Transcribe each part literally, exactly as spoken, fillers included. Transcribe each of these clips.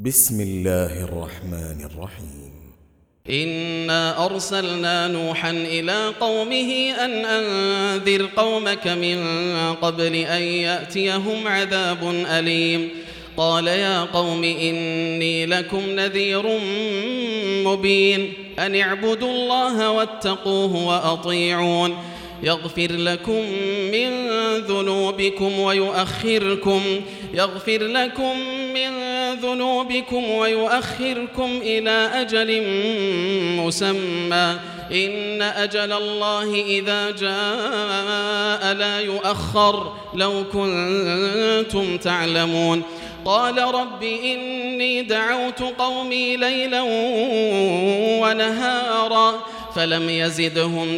بسم الله الرحمن الرحيم إنا أرسلنا نوحا إلى قومه أن أنذر قومك من قبل أن يأتيهم عذاب أليم قال يا قوم إني لكم نذير مبين أن اعبدوا الله واتقوه وأطيعون يغفر لكم من ذنوبكم ويؤخركم يغفر لكم من ذنوبكم ويؤخركم إلى أجل مسمى إن أجل الله إذا جاء لا يؤخر لو كنتم تعلمون قال رب إني دعوت قومي ليلا ونهارا فلم يزدهم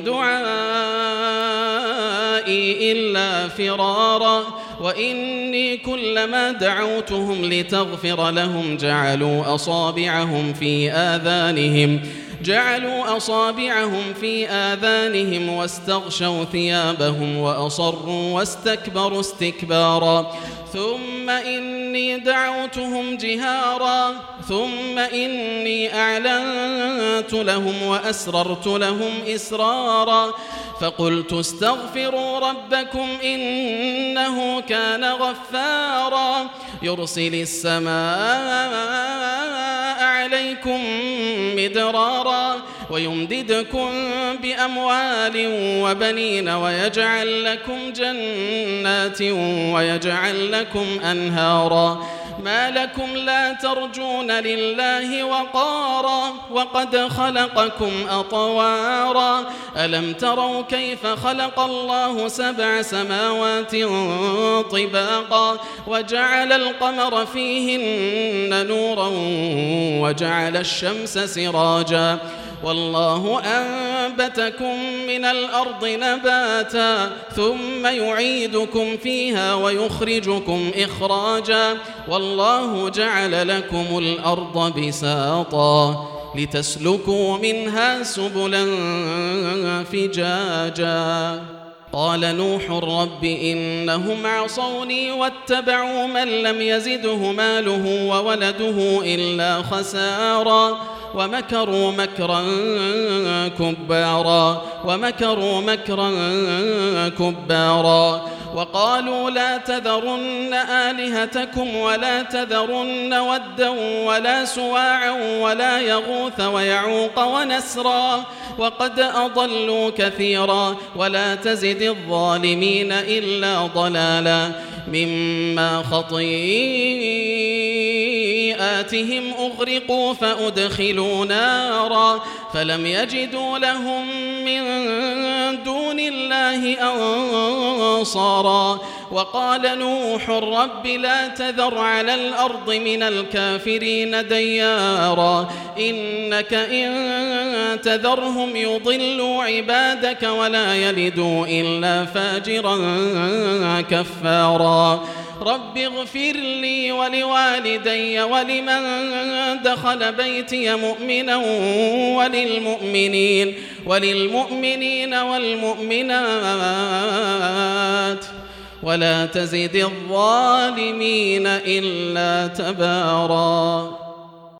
دعائي إلا فرارا وإني كلما دعوتهم لتغفر لهم جعلوا أصابعهم في آذانهم جعلوا أصابعهم في آذانهم واستغشوا ثيابهم وأصروا واستكبروا استكبارا ثم إني دعوتهم جهارا ثم إني أعلنت لهم وأسررت لهم إسرارا فقلت استغفروا ربكم إنه كان غفارا يرسل السماء عليكم مدرارا ويمددكم بأموال وبنين ويجعل لكم جنات ويجعل لكم أنهارا ما لكم لا ترجون لله وقارا وقد خلقكم أطوارا ألم تروا كيف خلق الله سبع سماوات طباقا وجعل القمر فيهن نورا وجعل الشمس سراجا والله أنبتكم من الأرض نباتا ثم يعيدكم فيها ويخرجكم إخراجا والله جعل لكم الأرض بساطا لتسلكوا منها سبلا فجاجا قال نوح رب إنهم عصوني واتبعوا من لم يزده ماله وولده إلا خسارا ومكروا مكرا كبارا ومكروا مكرا كبارا وقالوا لا تذرن آلهتكم ولا تذرن ودا ولا سواعا ولا يغوث ويعوق ونسرا وقد أضلوا كثيرا ولا تزد الظالمين إلا ضلالا مما خطيئاتهم أغرقوا فأدخلوا نارا فلم يجدوا لهم من دون الله أنصارا وقال نوح رب لا تذر على الأرض من الكافرين ديارا إنك إن تذرهم يضلوا عبادك ولا يلدوا إلا فاجرا كفارا رب اغفر لي ولوالدي ولمن دخل بيتي مؤمنا وللمؤمنين وللمؤمنين والمؤمنات ولا تزد الظالمين إلا تبارا.